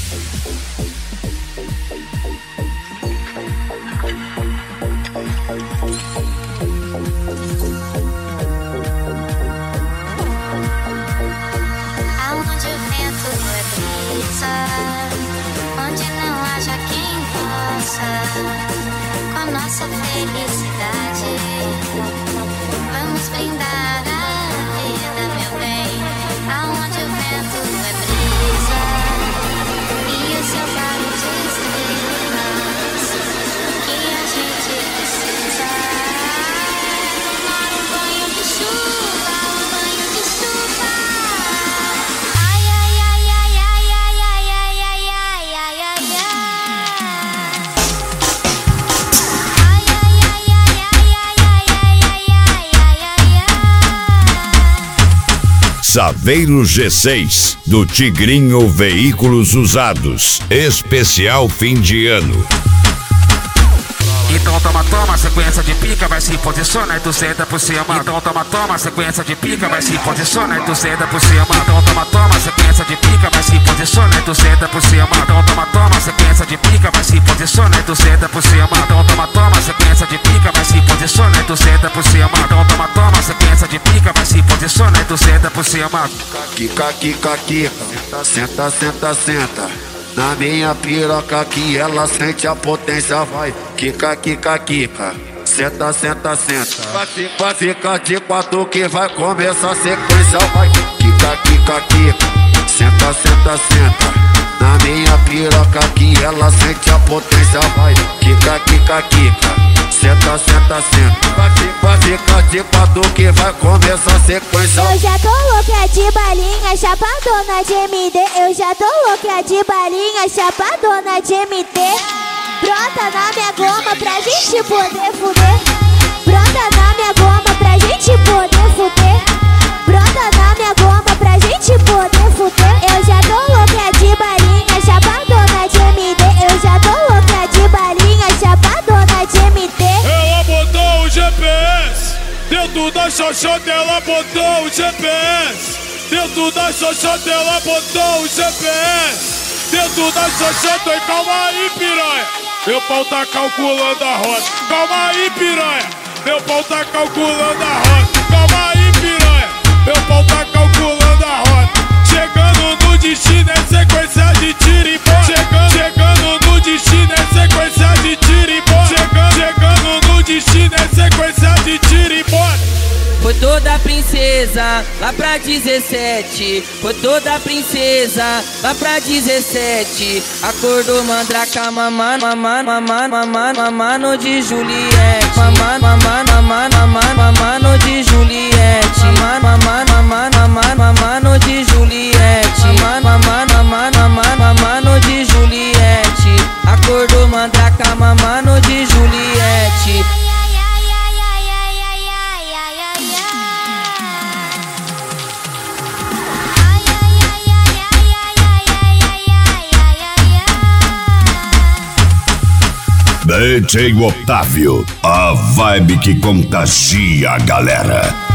Aonde o vento é brisa, onde não haja quem possa, com nossa felicidade, vamos brindar a vida, meu bem. Aonde o vento é brisa e o seu faro de estrelas, que a gente precisa tomar um banho de chuva, um banho de chuva. Ai, ai, ai, ai, ai, ai, ai, ai, ai, ai, ai, ai, ai. Ai, ai, ai, ai, ai, ai, ai, ai, ai, ai, ai. Saveiro G6 do Tigrinho Veículos Usados, especial fim de ano. Então toma, sequência de pica, vai se posiciona e tu senta por cima. Então toma, sequência de pica, vai se posiciona e tu senta por cima. Então toma, sequência de pica, vai se posiciona e tu senta por cima. Então toma, sequência de pica, vai se posiciona e tu senta por cima. Então toma, sequência de pica, vai se posiciona e tu senta por cima. Então toma, sequência de pica, vai se posiciona e tu senta por cima. Quica, quica, quica, senta, senta, senta. Na minha piroca que ela sente a potência, vai. Quica, quica, quica, senta, senta, senta. Vai ficar de quatro que vai começar a sequência, vai. Quica, quica, quica, senta, senta, senta. Na minha piroca que ela sente a potência, vai. Quica, quica, quica, senta, senta, senta. Vai ficar de quatro que vai começar a sequência. Eu já tô louca de balinha, chapadona de MD. Eu já tô louca de balinha, chapadona de MD. Brota na minha goma pra gente poder fuder. Brota na minha goma pra gente poder fuder. Brota na minha goma pra gente poder fuder. Eu já tô louca de balinha, chapadona de MD. Eu já tô louca de balinha, chapadona de MD. Ela botou o GPS dentro da xoxota, ela botou o GPS dentro da xoxota, ela botou o GPS dentro da xoxota. E calma aí, piranha, meu pau tá calculando a rota. Calma aí, piranha, meu pau tá calculando a rota. Calma aí, piranha, meu pau tá calculando a rota. Chegando no destino é sequência de tiro e bola. Chegando no destino é sequência de tiro e bola. Chegando no destino é sequência de tiro e bola. Foi toda princesa lá pra 17. Foi toda princesa lá pra 17. Acordou mandraca, mamando de Juliette. Mamando de Juliette. Mamando de Juliette. Mamando de Juliette. Acordou mandraca, mamando de Juliette. DJ Otávio, a vibe que contagia a galera.